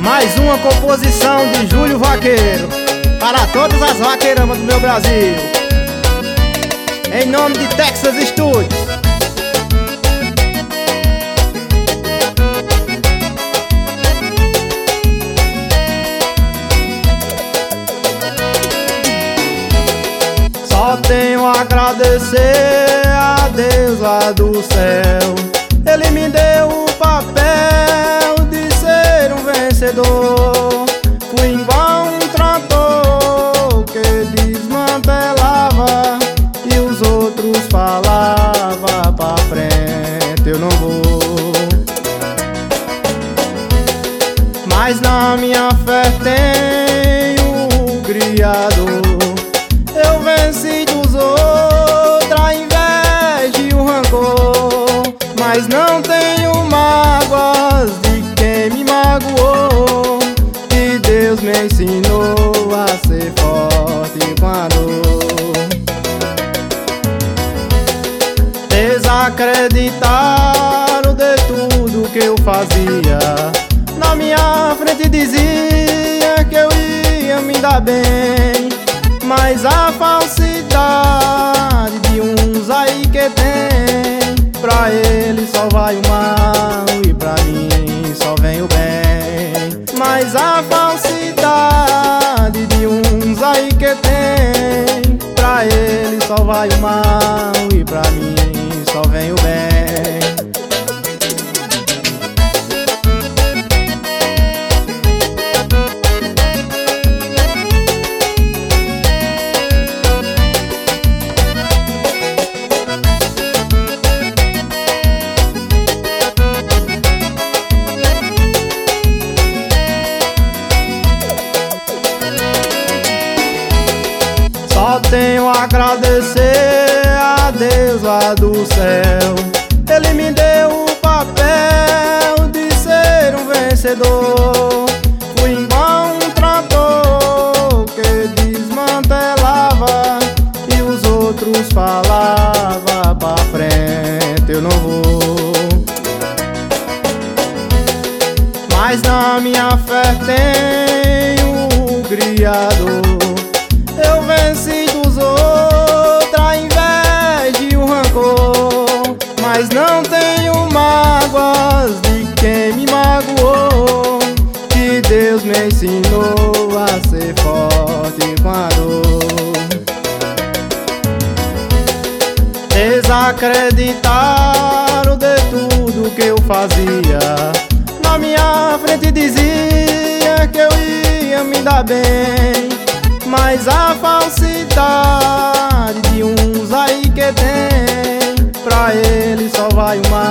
Mais uma composição de Júlio Vaqueiro para todas as vaqueiramas do meu Brasil, em nome de Texas Studios. Só tenho a agradecer a Deus lá do céu. Ele me deu o papel de ser um vencedor. Fui igual um trator que desmantelava e os outros falavam pra frente eu não vou. Mas na minha fé tenho o Criador. Eu venci dos outros a inveja e o rancor, mas não tenho mágoas de quem me magoou. E Deus me ensinou a ser forte com a dor. Desacreditaram de tudo que eu fazia. Na minha frente dizia que eu ia me dar bem, mas a falsidade de uns aí que tem, pra ele só vai o mal e pra mim só vem o bem. Mas a falsidade de uns aí que tem, pra ele só vai o mal e pra mim só vem o bem. Só tenho a agradecer a Deus lá do céu. Ele me deu o papel de ser um vencedor. Fui igual um trator que desmantelava e os outros falavam pra frente eu não vou. Mas na minha fé tenho o Criador. Eu venci dos outros a inveja e o rancor, mas não tenho mágoas de quem me magoou. Que Deus me ensinou a ser forte com a dor. Desacreditaram de tudo que eu fazia. Na minha frente dizia que eu ia me dar bem, mas a falsidade de uns aí que tem, pra ele só vai o mal